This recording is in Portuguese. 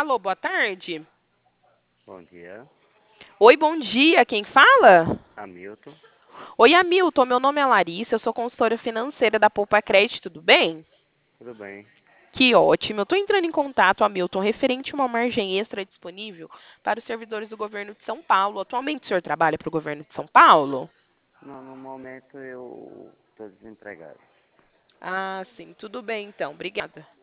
Alô, boa tarde. Bom dia, Oi, bom dia. Quem fala? Hamilton. Oi, Hamilton. Meu nome é Larissa. Eu sou consultora financeira da Poupa Crédito. Tudo bem? Tudo bem? Que ótimo. Eu estou entrando em contato, Hamilton, referente a uma margem extra disponível para os servidores do governo de São Paulo. Atualmente, o senhor trabalha para o governo de São Paulo? Não, no momento eu estou desempregado. Ah, sim. Tudo bem, então. Obrigada.